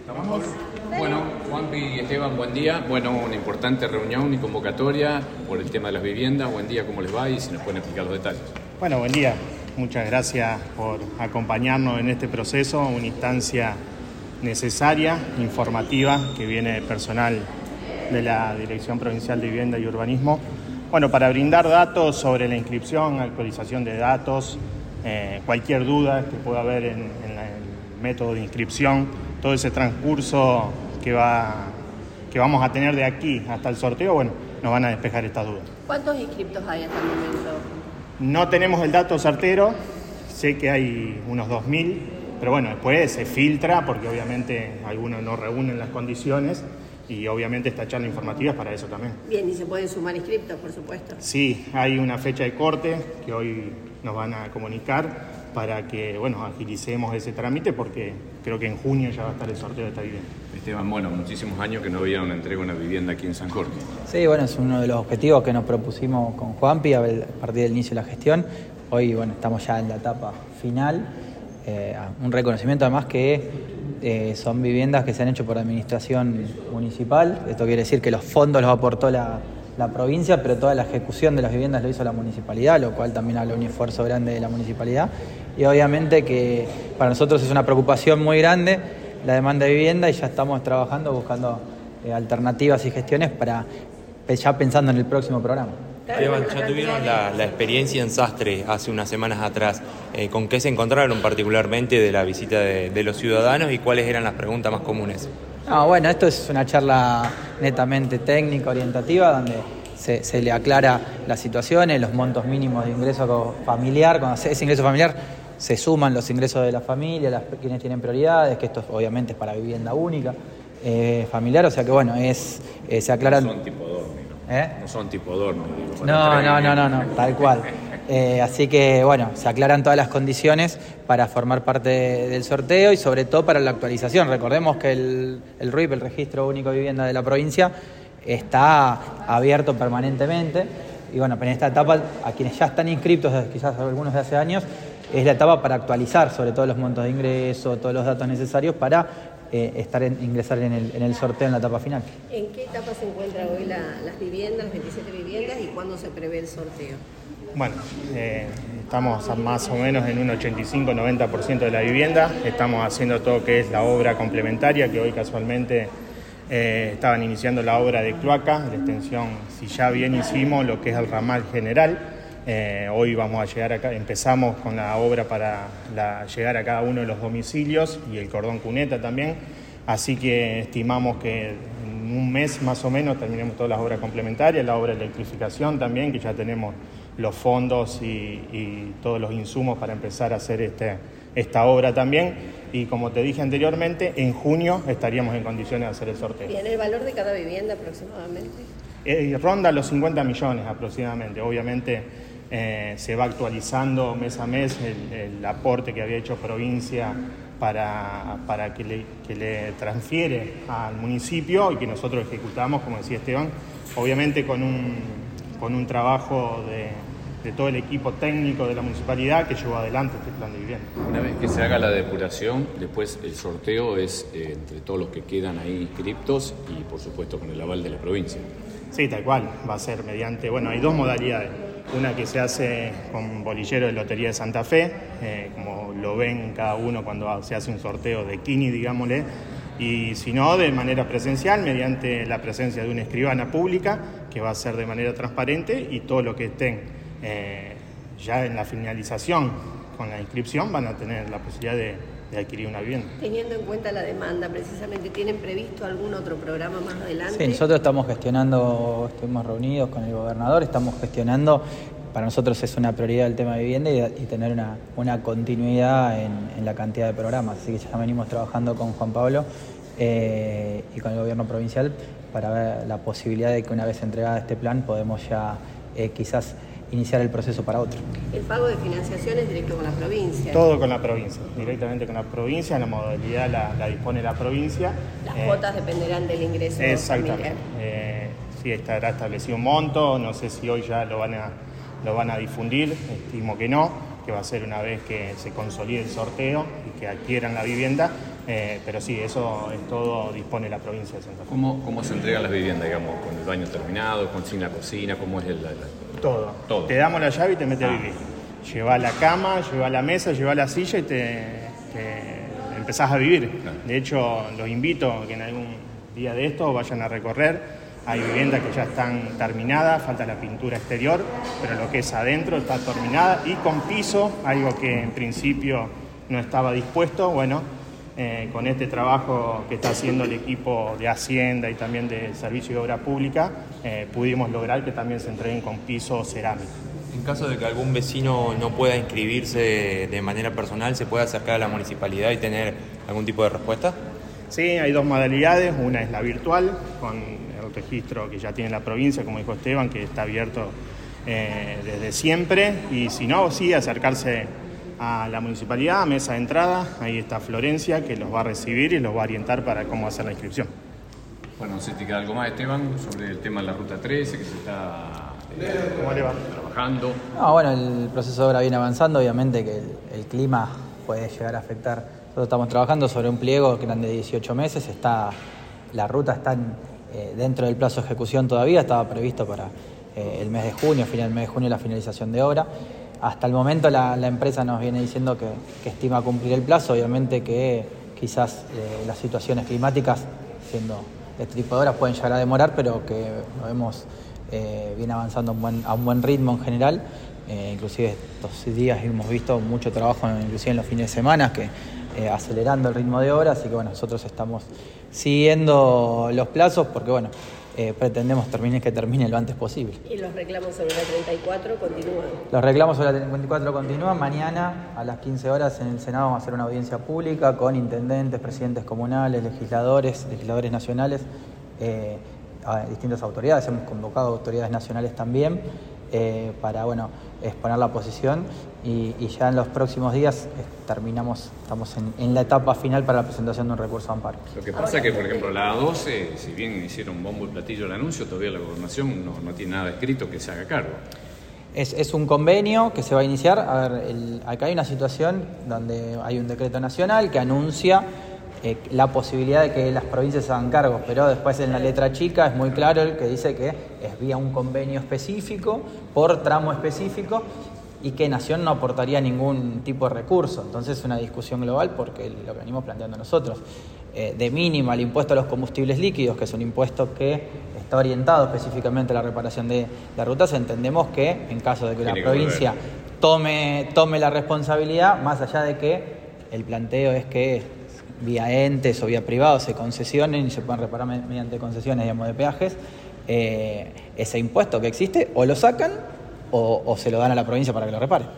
¿Estamos? Bueno, Juanpi y Esteban, buen día. Bueno, una importante reunión y convocatoria por el tema de las viviendas. Buen día, ¿cómo les va? Y si nos pueden explicar los detalles. Bueno, buen día. Muchas gracias por acompañarnos en este proceso, una instancia necesaria, informativa, que viene del personal de la Dirección Provincial de Vivienda y Urbanismo. Bueno, para brindar datos sobre la inscripción, actualización de datos, cualquier duda que pueda haber en el método de inscripción, todo ese transcurso que vamos a tener de aquí hasta el sorteo, bueno, nos van a despejar estas dudas. ¿Cuántos inscriptos hay hasta el momento? No tenemos el dato certero, sé que hay unos 2.000, pero bueno, después se filtra porque obviamente algunos no reúnen las condiciones y obviamente esta charla informativa es para eso también. Bien, y se pueden sumar inscriptos, por supuesto. Sí, hay una fecha de corte que hoy nos van a comunicar para que, bueno, agilicemos ese trámite porque creo que en junio ya va a estar el sorteo de esta vivienda. Esteban, bueno, muchísimos años que no había una entrega de una vivienda aquí en San Jorge. Sí, bueno, es uno de los objetivos que nos propusimos con Juanpi a partir del inicio de la gestión. Hoy, bueno, estamos ya en la etapa final. Un reconocimiento además que son viviendas que se han hecho por administración municipal. Esto quiere decir que los fondos los aportó la provincia, pero toda la ejecución de las viviendas lo hizo la municipalidad, lo cual también habla de un esfuerzo grande de la municipalidad. Y obviamente que para nosotros es una preocupación muy grande la demanda de vivienda y ya estamos trabajando, buscando alternativas y gestiones para ya pensando en el próximo programa. Esteban, ya tuvieron la experiencia en Sastre hace unas semanas atrás. ¿Con qué se encontraron particularmente de la visita de los ciudadanos y cuáles eran las preguntas más comunes? Bueno, esto es una charla netamente técnica, orientativa, donde se le aclara las situaciones, los montos mínimos de ingreso familiar. Cuando se ese ingreso familiar se suman los ingresos de la familia, quienes tienen prioridades, que esto obviamente es para vivienda única, familiar, o sea que bueno, se aclaran... No son tipo dormi, ¿no? No son tipo dormi. No, tal cual. Así que bueno, se aclaran todas las condiciones para formar parte del sorteo y sobre todo para la actualización. Recordemos que el RUIP, el Registro Único de Vivienda de la provincia, está abierto permanentemente y bueno, pero en esta etapa a quienes ya están inscriptos, quizás algunos de hace años, es la etapa para actualizar sobre todo los montos de ingreso, todos los datos necesarios para ingresar en el sorteo en la etapa final. ¿En qué etapa se encuentran hoy las viviendas, las 27 viviendas y cuándo se prevé el sorteo? Bueno, estamos más o menos en un 85-90% de la vivienda. Estamos haciendo todo lo que es la obra complementaria, que hoy casualmente estaban iniciando la obra de cloaca, la extensión, si ya bien hicimos lo que es el ramal general. Hoy vamos a llegar acá, empezamos con la obra para llegar a cada uno de los domicilios y el cordón cuneta también. Así que estimamos que en un mes más o menos terminemos todas las obras complementarias, la obra de electrificación también, que ya tenemos los fondos y todos los insumos para empezar a hacer esta obra también. Y como te dije anteriormente, en junio estaríamos en condiciones de hacer el sorteo. ¿Bien el valor de cada vivienda aproximadamente? Ronda los 50 millones aproximadamente. Obviamente se va actualizando mes a mes el aporte que había hecho provincia para que le transfiere al municipio y que nosotros ejecutamos, como decía Esteban, obviamente con un trabajo de todo el equipo técnico de la municipalidad que llevó adelante este plan de vivienda. Una vez que se haga la depuración, después el sorteo es entre todos los que quedan ahí inscriptos y por supuesto con el aval de la provincia. Sí, tal cual, va a ser mediante, bueno, hay dos modalidades. Una que se hace con bolillero de Lotería de Santa Fe, como lo ven cada uno cuando se hace un sorteo de Kini, digámosle, y si no, de manera presencial, mediante la presencia de una escribana pública, que va a ser de manera transparente, y todo lo que estén ya en la finalización con la inscripción van a tener la posibilidad de adquirir una vivienda. Teniendo en cuenta la demanda, precisamente, ¿tienen previsto algún otro programa más adelante? Sí, nosotros estamos gestionando, estuvimos reunidos con el gobernador, estamos gestionando, para nosotros es una prioridad el tema de vivienda y tener una continuidad en la cantidad de programas, así que ya venimos trabajando con Juan Pablo y con el gobierno provincial para ver la posibilidad de que una vez entregada este plan podemos ya quizás iniciar el proceso para otro. ¿El pago de financiación es directo con la provincia? Todo con la provincia, directamente con la provincia, la modalidad la dispone la provincia. Las cuotas dependerán del ingreso exactamente. familiar. Sí, estará establecido un monto, no sé si hoy ya lo van a difundir, estimo que no, que va a ser una vez que se consolide el sorteo y que adquieran la vivienda, Pero sí, eso es todo, dispone la provincia de Santa Fe. ¿Cómo se entregan las viviendas, digamos, con el baño terminado, sin la cocina? ¿Cómo es Todo. Todo? Te damos la llave y te metes a vivir. Llevas la cama, llevas la mesa, llevas la silla y te empezás a vivir. De hecho, los invito a que en algún día de esto vayan a recorrer. Hay viviendas que ya están terminadas, falta la pintura exterior, pero lo que es adentro está terminada y con piso, algo que en principio no estaba dispuesto. Bueno, con este trabajo que está haciendo el equipo de Hacienda y también del Servicio de Obra Pública, pudimos lograr que también se entreguen con piso cerámico. En caso de que algún vecino no pueda inscribirse de manera personal, ¿se puede acercar a la municipalidad y tener algún tipo de respuesta? Sí, hay dos modalidades. Una es la virtual, con el registro que ya tiene la provincia, como dijo Esteban, que está abierto desde siempre. Y si no, sí, acercarse a la municipalidad, mesa de entrada. Ahí está Florencia, que los va a recibir y los va a orientar para cómo hacer la inscripción. Bueno, no sé si te queda algo más, Esteban, sobre el tema de la Ruta 13, que se está ¿Cómo le va? trabajando. No, bueno, el proceso de obra viene avanzando, obviamente que el clima puede llegar a afectar. Nosotros estamos trabajando sobre un pliego que eran de 18 meses, la ruta está dentro del plazo de ejecución todavía, estaba previsto para el mes de junio, final del mes de junio la finalización de obra. Hasta el momento la empresa nos viene diciendo que estima cumplir el plazo, obviamente que quizás las situaciones climáticas, siendo de este tipo de obras, pueden llegar a demorar, pero que lo vemos viene avanzando a un buen ritmo en general. Inclusive estos días hemos visto mucho trabajo, inclusive en los fines de semana, acelerando el ritmo de obra, así que bueno, nosotros estamos siguiendo los plazos porque bueno, pretendemos que termine lo antes posible. ¿Y los reclamos sobre la 34 continúan? Los reclamos sobre la 34 continúan. Mañana a las 15 horas en el Senado vamos a hacer una audiencia pública con intendentes, presidentes comunales, legisladores nacionales, a distintas autoridades. Hemos convocado autoridades nacionales también para bueno, exponer la posición y ya en los próximos días estamos en la etapa final para la presentación de un recurso de amparo. Lo que pasa es que, por ejemplo, la A12, si bien hicieron bombo y platillo el anuncio, todavía la gobernación no tiene nada escrito que se haga cargo. Es un convenio que se va a iniciar. A ver, acá hay una situación donde hay un decreto nacional que anuncia la posibilidad de que las provincias se hagan cargo, pero después en la letra chica es muy claro el que dice que es vía un convenio específico, por tramo específico, y que Nación no aportaría ningún tipo de recurso. Entonces es una discusión global porque lo que venimos planteando nosotros, de mínima el impuesto a los combustibles líquidos, que es un impuesto que está orientado específicamente a la reparación de rutas, entendemos que en caso de que la provincia tome la responsabilidad, más allá de que el planteo es que vía entes o vía privados se concesionen y se puedan reparar mediante concesiones, digamos, de peajes, ese impuesto que existe o lo sacan o se lo dan a la provincia para que lo repare.